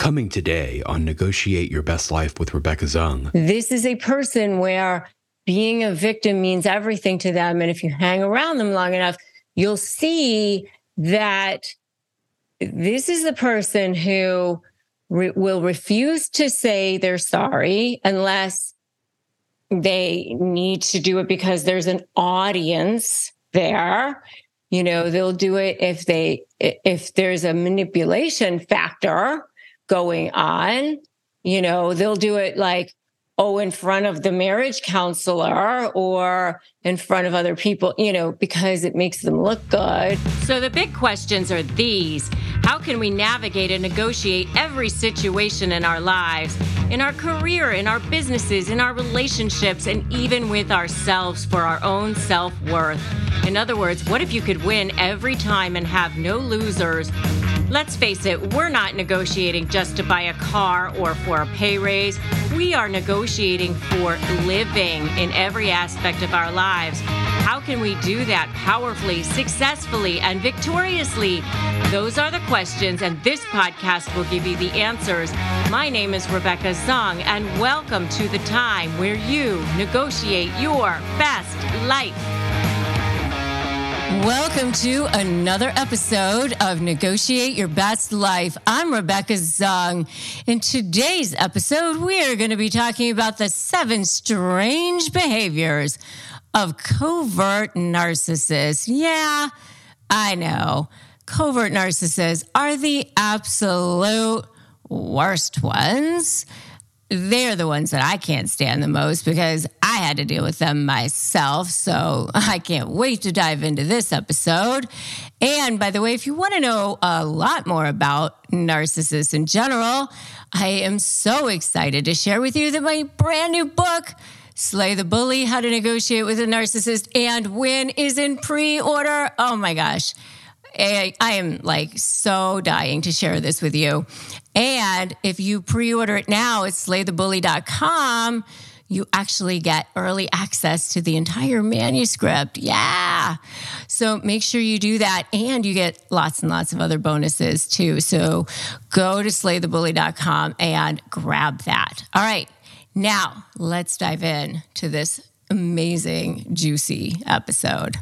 Coming today on Negotiate Your Best Life with Rebecca Zung. This is a person where being a victim means everything to them. And if you hang around them long enough, you'll see that this is the person who will refuse to say they're sorry unless they need to do it because there's an audience there. You know, they'll do it if there's a manipulation factor going on. You know, they'll do it like, in front of the marriage counselor or in front of other people, you know, because it makes them look good. So the big questions are these. How can we navigate and negotiate every situation in our lives, in our career, in our businesses, in our relationships, and even with ourselves for our own self-worth? In other words, what if you could win every time and have no losers? Let's face it, we're not negotiating just to buy a car or for a pay raise. We are negotiating for living in every aspect of our lives. How can we do that powerfully, successfully, and victoriously? Those are the questions, and this podcast will give you the answers. My name is Rebecca Zung, and welcome to the time where you negotiate your best life. Welcome to another episode of Negotiate Your Best Life. I'm Rebecca Zung. In today's episode, we are going to be talking about the 7 strange behaviors of covert narcissists. Yeah, I know. Covert narcissists are the absolute worst ones. They're the ones that I can't stand the most because I had to deal with them myself. So I can't wait to dive into this episode. And by the way, if you want to know a lot more about narcissists in general, I am so excited to share with you that my brand new book, Slay the Bully, How to Negotiate with a Narcissist and Win, is in pre-order. Oh my gosh. I am like so dying to share this with you. And if you pre-order it now at slaythebully.com, you actually get early access to the entire manuscript. Yeah. So make sure you do that. And you get lots and lots of other bonuses too. So go to slaythebully.com and grab that. All right. Now let's dive in to this amazing, juicy episode.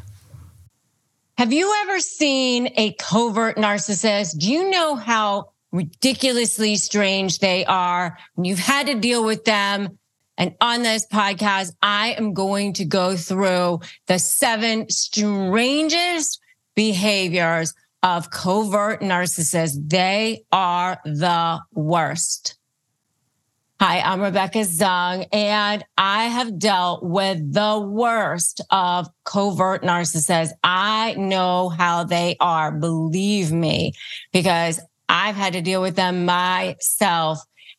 Have you ever seen a covert narcissist? Do you know how ridiculously strange they are? And you've had to deal with them. And on this podcast, I am going to go through the 7 strangest behaviors of covert narcissists. They are the worst. Hi, I'm Rebecca Zung, and I have dealt with the worst of covert narcissists. I know how they are, believe me, because I've had to deal with them myself.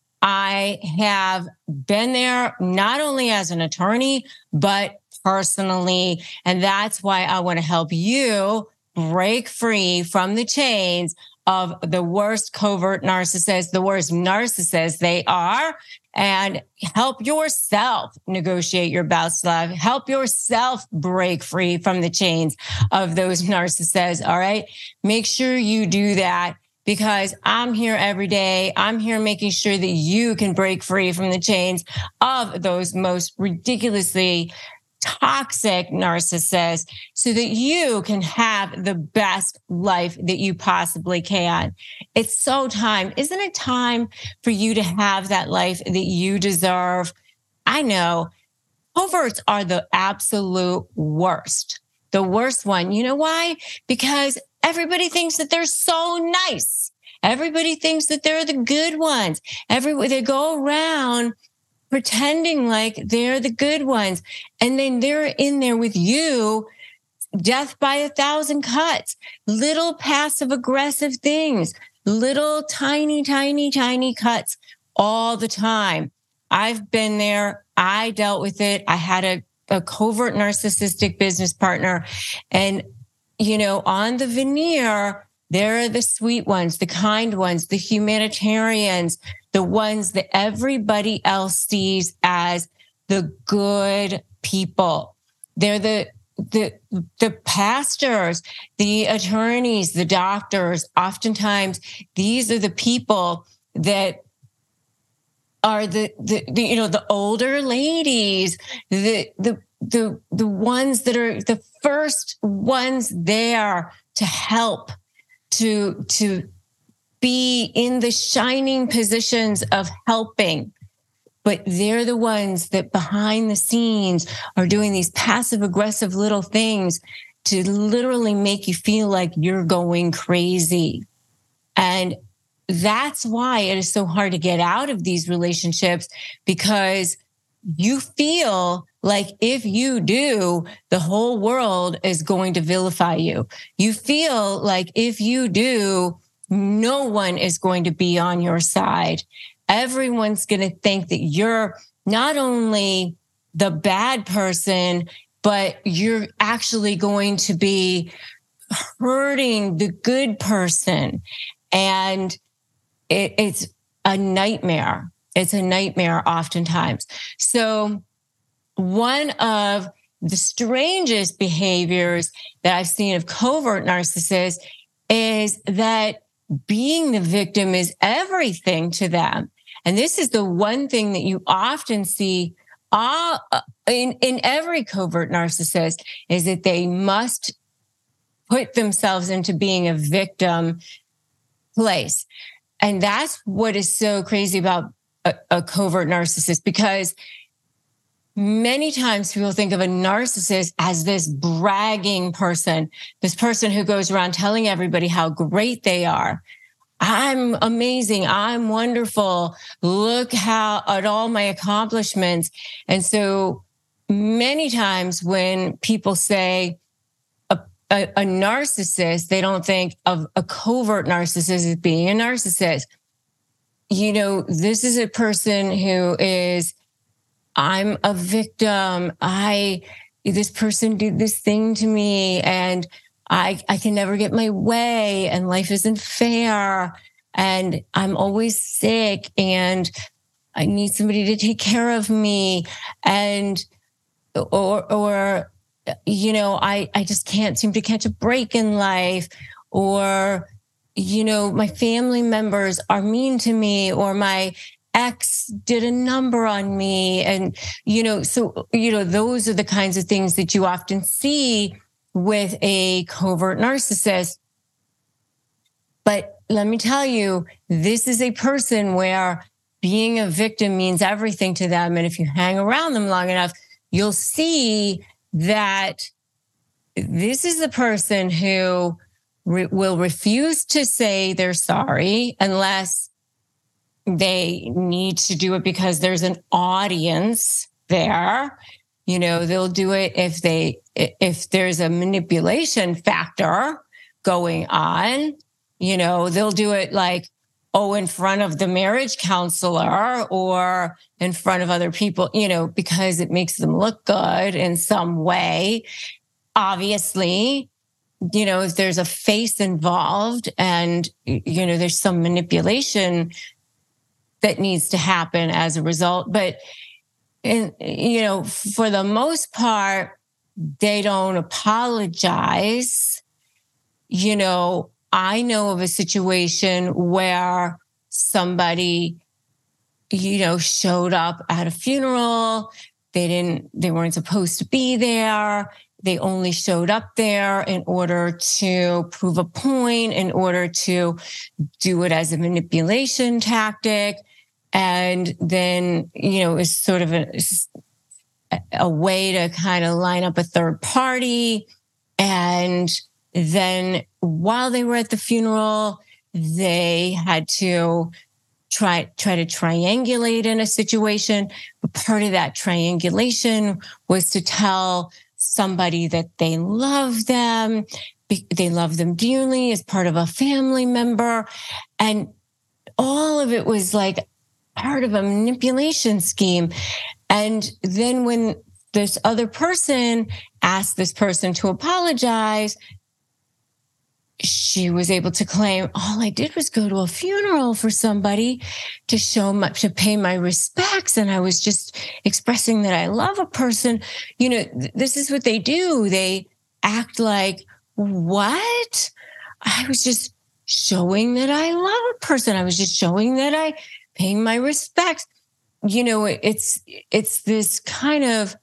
I have been there not only as an attorney, but personally, and that's why I want to help you break free from the chains of the worst covert narcissists, the worst narcissists they are, and help yourself negotiate your best life. Help yourself break free from the chains of those narcissists, all right? Make sure you do that because I'm here every day. I'm here making sure that you can break free from the chains of those most ridiculously toxic narcissists so that you can have the best life that you possibly can. It's so time. Isn't it time for you to have that life that you deserve? I know coverts are the absolute worst. The worst one. You know why? Because everybody thinks that they're so nice. Everybody thinks that they're the good ones. They go around pretending like they're the good ones. And then they're in there with you, death by 1,000 cuts, little passive aggressive things, little tiny cuts all the time. I've been there. I dealt with it. I had a covert narcissistic business partner. And, you know, on the veneer, there are the sweet ones, the kind ones, the humanitarians, the ones that everybody else sees as the good people. They're the pastors, the attorneys, the doctors. Oftentimes, these are the people that are the the older ladies, the ones that are the first ones there to help, to be in the shining positions of helping. But they're the ones that behind the scenes are doing these passive aggressive little things to literally make you feel like you're going crazy. And that's why it is so hard to get out of these relationships, because you feel like if you do, the whole world is going to vilify you. You feel like if you do, no one is going to be on your side. Everyone's going to think that you're not only the bad person, but you're actually going to be hurting the good person. And it's a nightmare. It's a nightmare oftentimes. So one of the strangest behaviors that I've seen of covert narcissists is that being the victim is everything to them. And this is the one thing that you often see in every covert narcissist, is that they must put themselves into being a victim place. And that's what is so crazy about a covert narcissist, because many times people think of a narcissist as this bragging person, this person who goes around telling everybody how great they are. I'm amazing. I'm wonderful. Look at all my accomplishments. And so many times when people say a narcissist, they don't think of a covert narcissist as being a narcissist. This is a person who is, I'm a victim. This person did this thing to me, and I can never get my way, and life isn't fair, and I'm always sick, and I need somebody to take care of me, and I just can't seem to catch a break in life, or my family members are mean to me, or my ex did a number on me, and those are the kinds of things that you often see with a covert narcissist. But let me tell you, this is a person where being a victim means everything to them. And if you hang around them long enough, you'll see that this is the person who will refuse to say they're sorry unless they need to do it because there's an audience there. They'll do it if there's a manipulation factor going on. They'll do it like, in front of the marriage counselor or in front of other people, because it makes them look good in some way. Obviously, if there's a face involved and, there's some manipulation that needs to happen as a result. But, for the most part, they don't apologize. I know of a situation where somebody, showed up at a funeral. They weren't supposed to be there. They only showed up there in order to prove a point, in order to do it as a manipulation tactic. And then, it's sort of a way to kind of line up a third party. And then while they were at the funeral, they had to try to triangulate in a situation. But part of that triangulation was to tell somebody that they love them. They love them dearly as part of a family member. And all of it was like part of a manipulation scheme. And then when this other person asked this person to apologize, she was able to claim, all I did was go to a funeral for somebody to pay my respects. And I was just expressing that I love a person. This is what they do. They act like, what? I was just showing that I love a person. I was just showing that I paying my respects. It's this kind of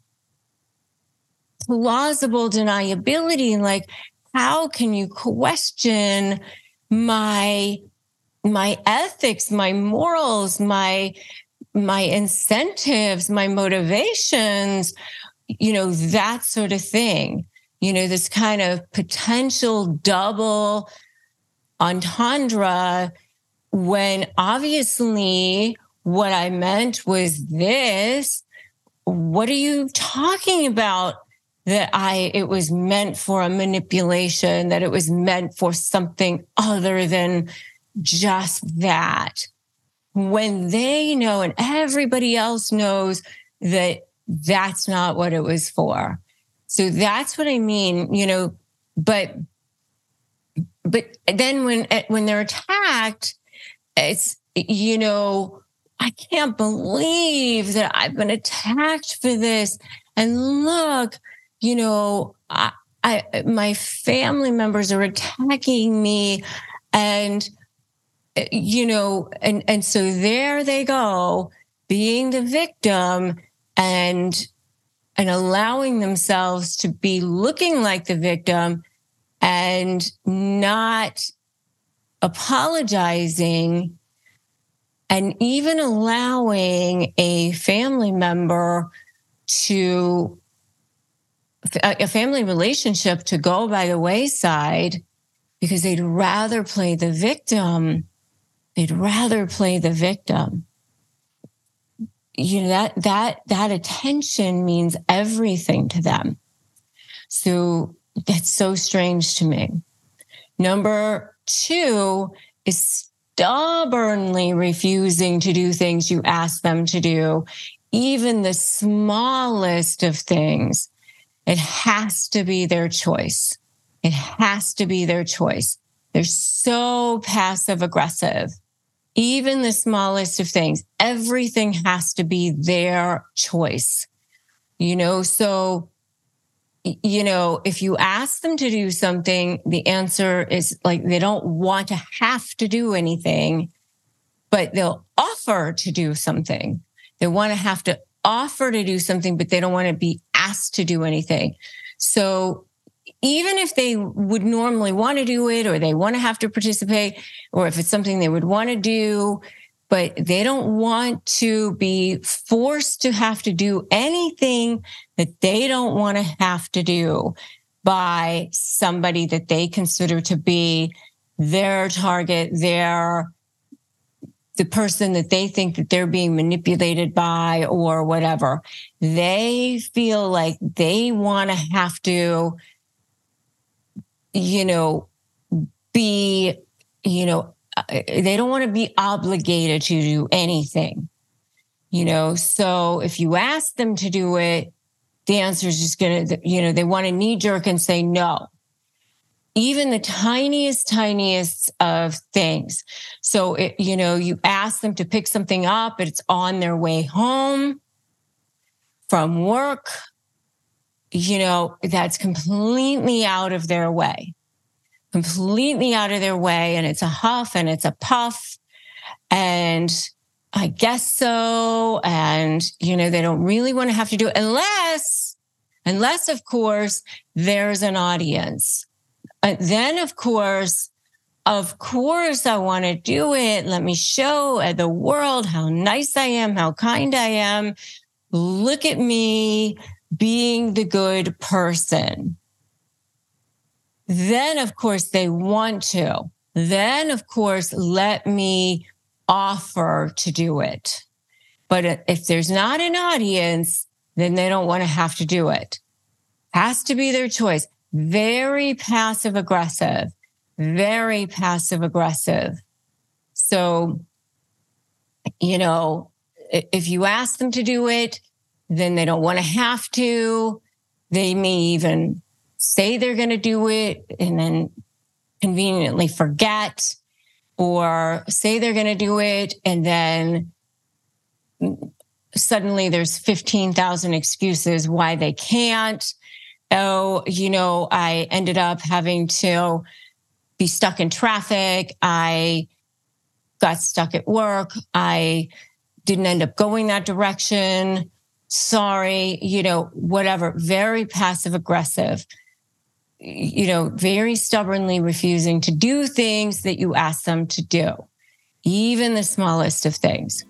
plausible deniability, and like, how can you question my ethics, my morals, my incentives, my motivations, that sort of thing. This kind of potential double entendre, when obviously what I meant was this. What are you talking about? That it was meant for a manipulation, that it was meant for something other than just that. When they know and everybody else knows that that's not what it was for. So that's what I mean, but then when they're attacked, it's, I can't believe that I've been attacked for this. And look, my family members are attacking me, and and so there they go, being the victim and allowing themselves to be looking like the victim and not apologizing, and even allowing a family member a family relationship to go by the wayside because they'd rather play the victim. They'd rather play the victim. That attention means everything to them. So that's so strange to me. Number 2 is stubbornly refusing to do things you ask them to do, even the smallest of things. It has to be their choice. It has to be their choice. They're so passive aggressive. Even the smallest of things, everything has to be their choice. So, if you ask them to do something, the answer is like they don't want to have to do anything, but they'll offer to do something. They want to have to offer to do something, but they don't want to be asked to do anything. So even if they would normally want to do it, or they want to have to participate, or if it's something they would want to do, but they don't want to be forced to have to do anything that they don't want to have to do by somebody that they consider to be their target, the person that they think that they're being manipulated by or whatever. They feel like they want to have to, be, they don't want to be obligated to do anything, So if you ask them to do it, the answer is just going to, they want to knee jerk and say no. Even the tiniest of things. So, you ask them to pick something up, but it's on their way home from work, that's completely out of their way. And it's a huff and it's a puff. And I guess so. And, they don't really want to have to do it unless of course, there's an audience. Then, of course, I want to do it. Let me show the world how nice I am, how kind I am. Look at me being the good person. Then, of course, they want to. Then, of course, let me offer to do it. But if there's not an audience, then they don't want to have to do it. Has to be their choice. Very passive aggressive. So, if you ask them to do it, then they don't want to have to. They may even say they're going to do it and then conveniently forget, or say they're going to do it and then suddenly there's 15,000 excuses why they can't. Oh, I ended up having to be stuck in traffic. I got stuck at work. I didn't end up going that direction. Sorry, whatever. Very passive aggressive, very stubbornly refusing to do things that you ask them to do, even the smallest of things.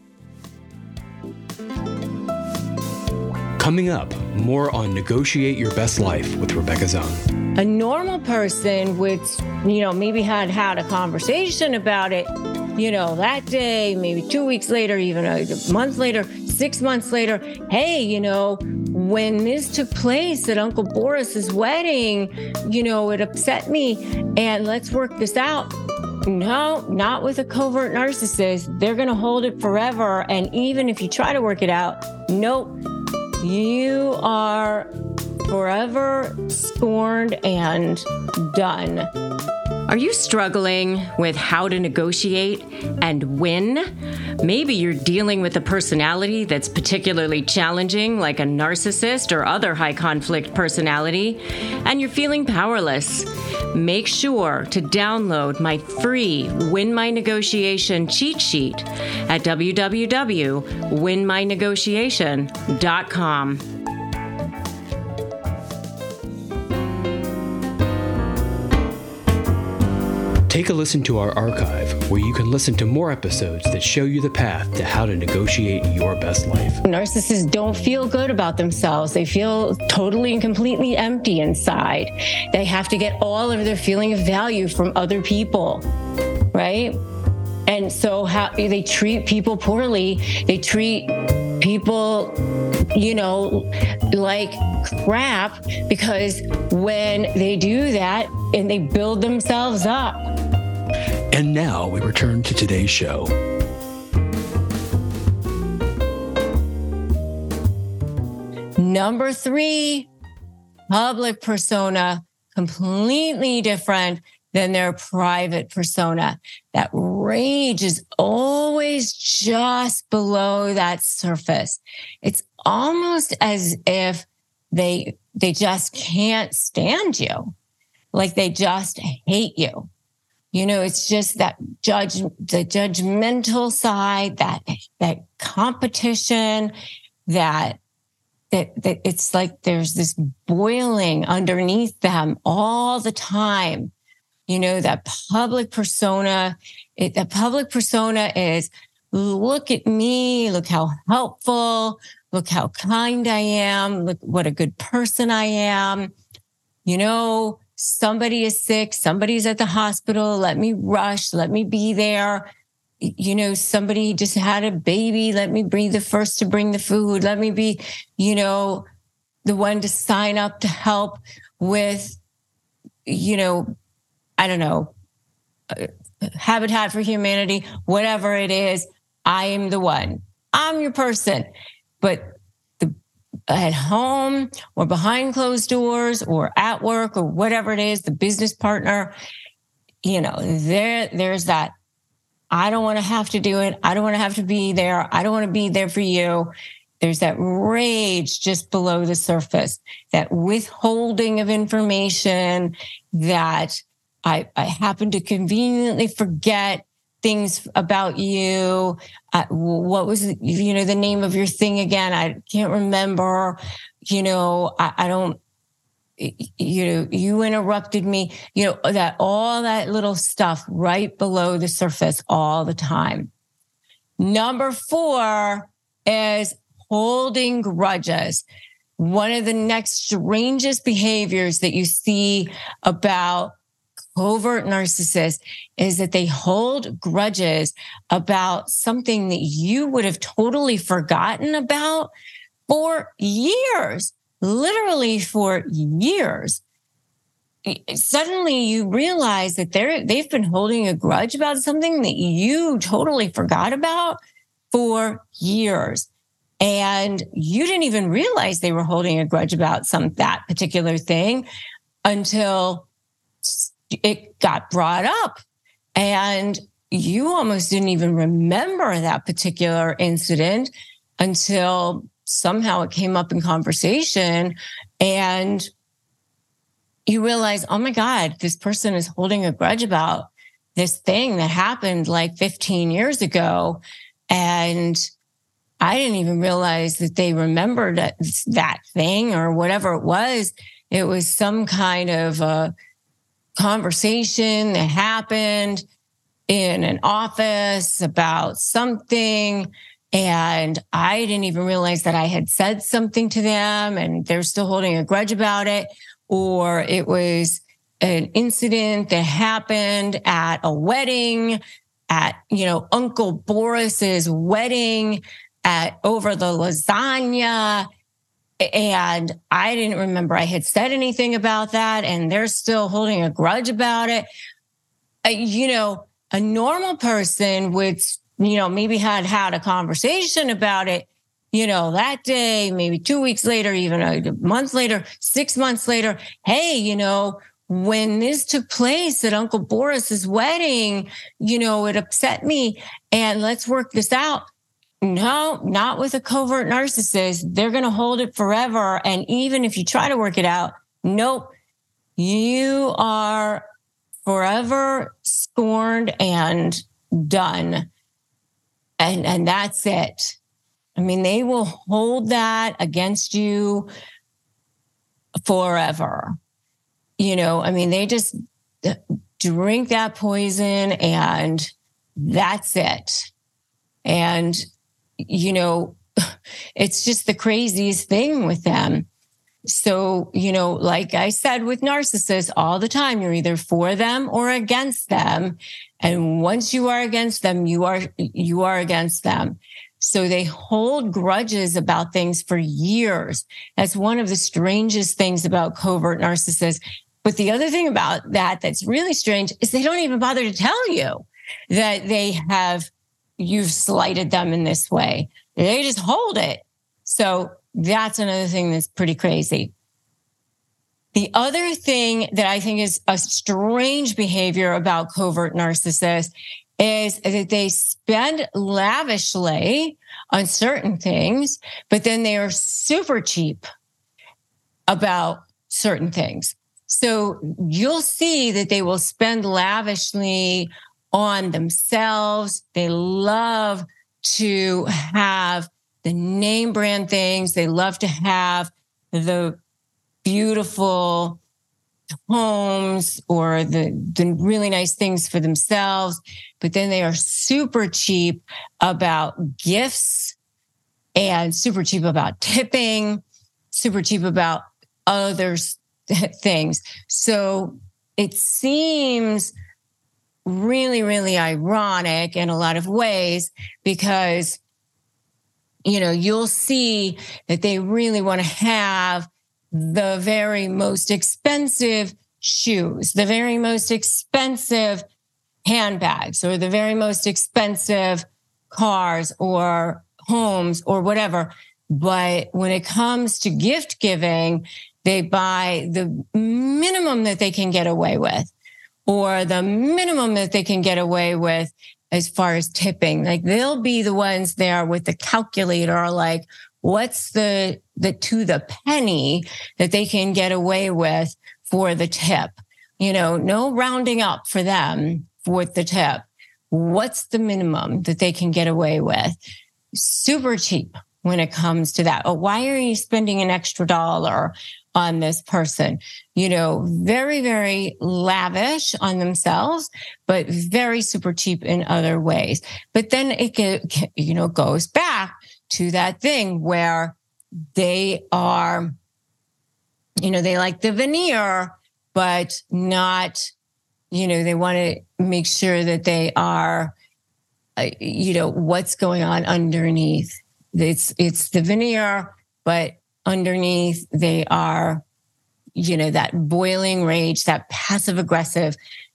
Coming up, more on Negotiate Your Best Life with Rebecca Zung. A normal person would, maybe had a conversation about it, that day, maybe 2 weeks later, even a month later, 6 months later. Hey, when this took place at Uncle Boris's wedding, it upset me, and let's work this out. No, not with a covert narcissist. They're going to hold it forever. And even if you try to work it out, nope. You are forever scorned and done. Are you struggling with how to negotiate and win? Maybe you're dealing with a personality that's particularly challenging, like a narcissist or other high conflict personality, and you're feeling powerless. Make sure to download my free Win My Negotiation cheat sheet at www.winmynegotiation.com. Take a listen to our archive, where you can listen to more episodes that show you the path to how to negotiate your best life. Narcissists don't feel good about themselves. They feel totally and completely empty inside. They have to get all of their feeling of value from other people, right? And so they treat people poorly. They treat people, like crap, because when they do that and they build themselves up. And now we return to today's show. Number 3, public persona, completely different than their private persona. That rage is always just below that surface. It's almost as if they just can't stand you. Like they just hate you. It's just the judgmental side, that competition, that it's like there's this boiling underneath them all the time. That public persona, the public persona is, look at me, look how helpful, look how kind I am, look what a good person I am. Somebody is sick, somebody's at the hospital, let me rush, let me be there. Somebody just had a baby, let me be the first to bring the food, let me be, the one to sign up to help with, I don't know, Habitat for Humanity, whatever it is, I am the one. I'm your person. But at home or behind closed doors or at work or whatever it is, the business partner, there's that. I don't want to have to do it. I don't want to have to be there. I don't want to be there for you. There's that rage just below the surface, that withholding of information, that I happen to conveniently forget things about you. What was, the name of your thing again? I can't remember. I don't, you interrupted me, that all that little stuff right below the surface all the time. Number 4 is holding grudges. One of the next strangest behaviors that you see about covert narcissists is that they hold grudges about something that you would have totally forgotten about for years, literally for years. Suddenly you realize that they've been holding a grudge about something that you totally forgot about for years. And you didn't even realize they were holding a grudge about that particular thing until it got brought up, and you almost didn't even remember that particular incident until somehow it came up in conversation, and you realize, oh my God, this person is holding a grudge about this thing that happened like 15 years ago. And I didn't even realize that they remembered that thing or whatever it was. It was some kind of a conversation that happened in an office about something. And I didn't even realize that I had said something to them and they're still holding a grudge about it. Or it was an incident that happened at a wedding, at, Uncle Boris's wedding, over the lasagna. And I didn't remember I had said anything about that. And they're still holding a grudge about it. A normal person would, maybe had a conversation about it, that day, maybe 2 weeks later, even a month later, 6 months later. Hey, when this took place at Uncle Boris's wedding, it upset me and let's work this out. No, not with a covert narcissist. They're going to hold it forever. And even if you try to work it out, nope, you are forever scorned and done. And that's it. I mean, they will hold that against you forever. They just drink that poison and that's it. And, it's just the craziest thing with them. So, like I said, with narcissists all the time, you're either for them or against them. And once you are against them, you are against them. So they hold grudges about things for years. That's one of the strangest things about covert narcissists. But the other thing about that's really strange is they don't even bother to tell you that you've slighted them in this way. They just hold it. So that's another thing that's pretty crazy. The other thing that I think is a strange behavior about covert narcissists is that they spend lavishly on certain things, but then they are super cheap about certain things. So you'll see that they will spend lavishly on themselves. They love to have the name brand things. They love to have the beautiful homes or the really nice things for themselves. But then they are super cheap about gifts and super cheap about tipping, super cheap about other things. So it seems really, really ironic in a lot of ways because, you'll see that they really want to have the very most expensive shoes, the very most expensive handbags, or the very most expensive cars or homes or whatever. But when it comes to gift giving, they buy the minimum that they can get away with, or the minimum that they can get away with as far as tipping. Like they'll be the ones there with the calculator, like what's the to the penny that they can get away with for the tip. No rounding up for them with the tip. What's the minimum that they can get away with? Super cheap when it comes to that. Oh, why are you spending an extra $1 on this person? Very, very lavish on themselves, but very super cheap in other ways. But then it goes back to that thing where they are, they like the veneer, but not, they want to make sure that they are, what's going on underneath. It's the veneer, but underneath they are, that boiling rage, that passive aggressive,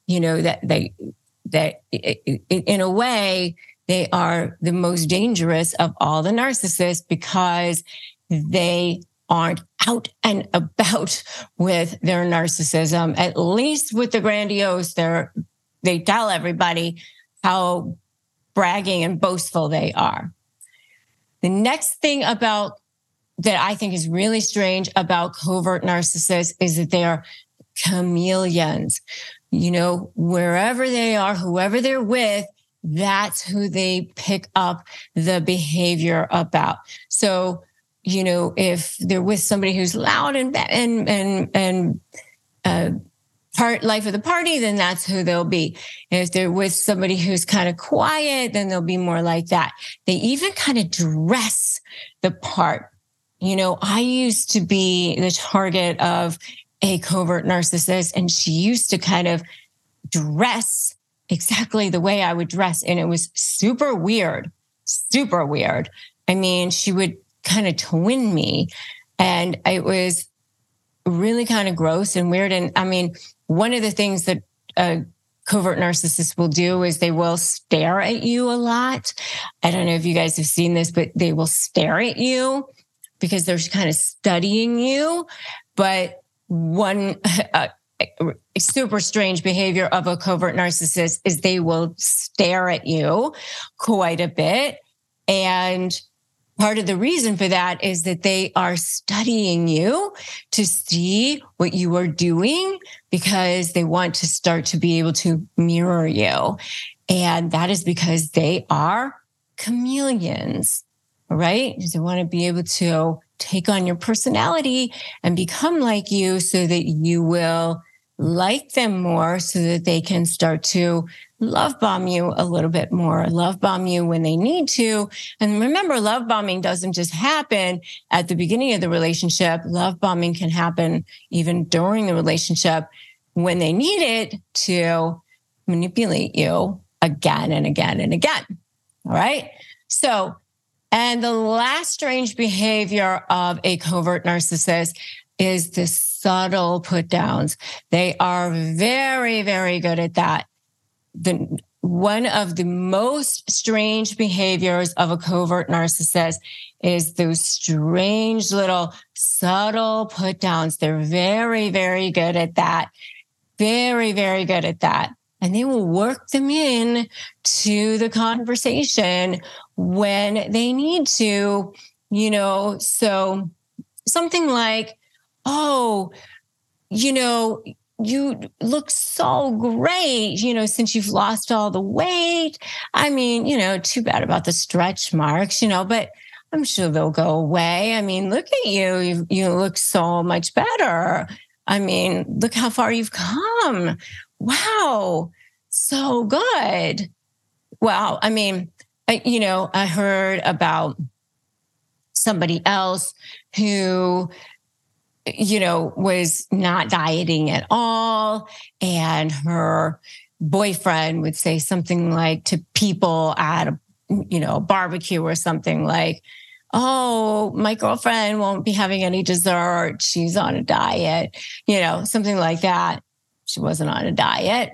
that in a way, they are the most dangerous of all the narcissists because they aren't out and about with their narcissism. At least with the grandiose, they tell everybody how bragging and boastful they are. The next thing that I think is really strange about covert narcissists is that they are chameleons. Wherever they are, whoever they're with, that's who they pick up the behavior about. So, if they're with somebody who's loud and life of the party, then that's who they'll be. If they're with somebody who's kind of quiet, then they'll be more like that. They even kind of dress the part. I used to be the target of a covert narcissist, and she used to kind of dress exactly the way I would dress. And it was super weird, super weird. I mean, she would kind of twin me, and it was really kind of gross and weird. And I mean, one of the things that a covert narcissist will do is they will stare at you a lot. I don't know if you guys have seen this, but they will stare at you because they're kind of studying you. But one super strange behavior of a covert narcissist is they will stare at you quite a bit. And part of the reason for that is that they are studying you to see what you are doing, because they want to start to be able to mirror you. And that is because they are chameleons, right? They want to be able to take on your personality and become like you so that you will like them more, so that they can start to love bomb you a little bit more, love bomb you when they need to. And remember, love bombing doesn't just happen at the beginning of the relationship. Love bombing can happen even during the relationship when they need it to manipulate you again and again and again. All right. So, and the last strange behavior of a covert narcissist is the subtle put downs. They are very, very good at that. One of the most strange behaviors of a covert narcissist is those strange little subtle put downs. They're very, very good at that. Very, very good at that. And they will work them in to the conversation when they need to, so something like, oh, you look so great, since you've lost all the weight. I mean, too bad about the stretch marks, but I'm sure they'll go away. I mean, look at you. You look so much better. I mean, look how far you've come. Wow. So good. Wow. I mean, I heard about somebody else who was not dieting at all. And her boyfriend would say something like to people at a barbecue or something like, oh, my girlfriend won't be having any dessert. She's on a diet, something like that. She wasn't on a diet.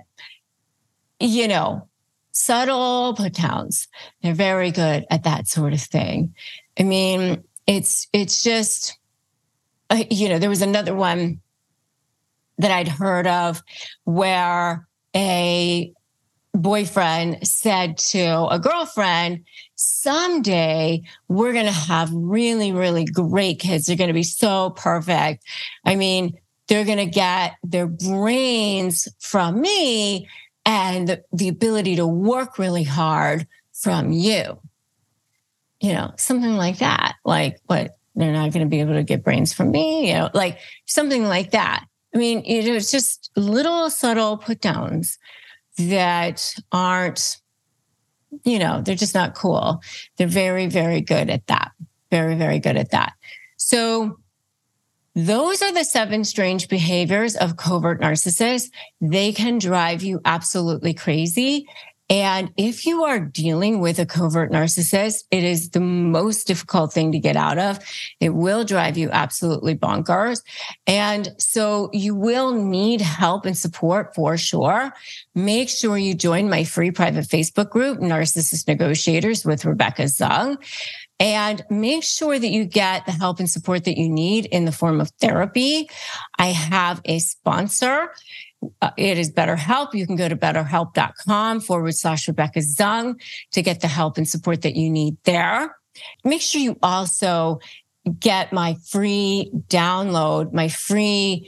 Subtle put downs. They're very good at that sort of thing. I mean, it's just, there was another one that I'd heard of where a boyfriend said to a girlfriend, someday we're going to have really, really great kids. They're going to be so perfect. I mean, they're going to get their brains from me and the ability to work really hard from you. Something like that. Like, what? They're not going to be able to get brains from me, like something like that. I mean, it's just little subtle put downs that aren't, they're just not cool. They're very, very good at that. Very, very good at that. So those are the 7 strange behaviors of covert narcissists. They can drive you absolutely crazy. And if you are dealing with a covert narcissist, it is the most difficult thing to get out of. It will drive you absolutely bonkers. And so you will need help and support for sure. Make sure you join my free private Facebook group, Narcissist Negotiators with Rebecca Zung. And make sure that you get the help and support that you need in the form of therapy. I have a sponsor. It is BetterHelp. You can go to betterhelp.com/Rebecca Zung to get the help and support that you need there. Make sure you also get my free download, my free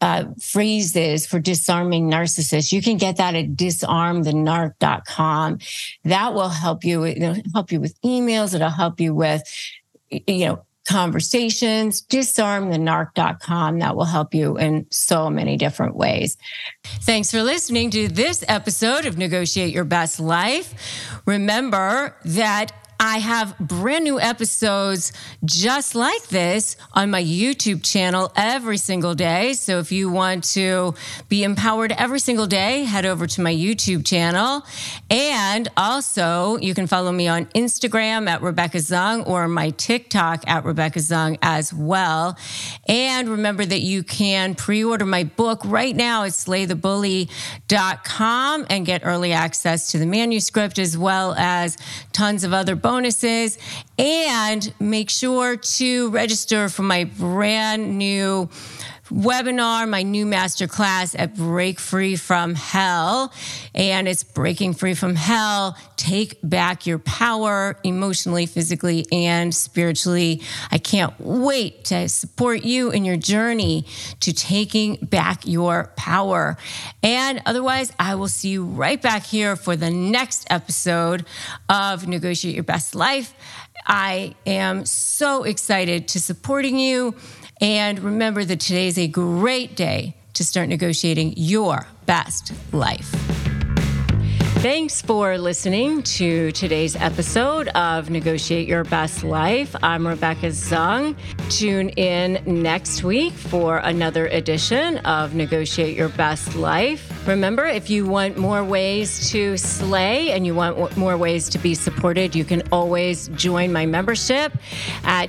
phrases for disarming narcissists. You can get that at disarmthenarc.com. That will help you. It'll help you with emails. It'll help you with, conversations. Disarmthenarc.com. That will help you in so many different ways. Thanks for listening to this episode of Negotiate Your Best Life. Remember that I have brand new episodes just like this on my YouTube channel every single day. So if you want to be empowered every single day, head over to my YouTube channel. And also you can follow me on Instagram at Rebecca Zung or my TikTok at Rebecca Zung as well. And remember that you can pre-order my book right now at slaythebully.com and get early access to the manuscript as well as tons of other bonuses. And make sure to register for my brand new webinar, my new masterclass at Break Free from Hell. And it's Breaking Free from Hell. Take back your power emotionally, physically, and spiritually. I can't wait to support you in your journey to taking back your power. And otherwise, I will see you right back here for the next episode of Negotiate Your Best Life. I am so excited to supporting you. And remember that today is a great day to start negotiating your best life. Thanks for listening to today's episode of Negotiate Your Best Life. I'm Rebecca Zung. Tune in next week for another edition of Negotiate Your Best Life. Remember, if you want more ways to slay and you want more ways to be supported, you can always join my membership at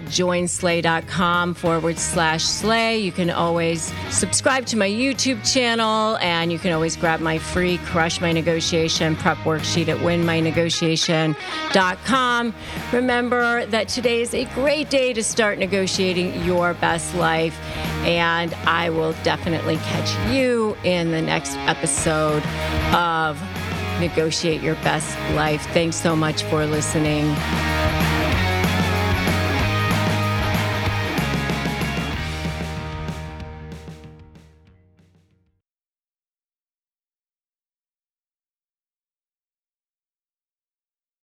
joinslay.com/slay. You can always subscribe to my YouTube channel, and you can always grab my free Crush My Negotiation prep worksheet at winmynegotiation.com. Remember that today is a great day to start negotiating your best life, and I will definitely catch you in the next episode of Negotiate Your Best Life. Thanks so much for listening.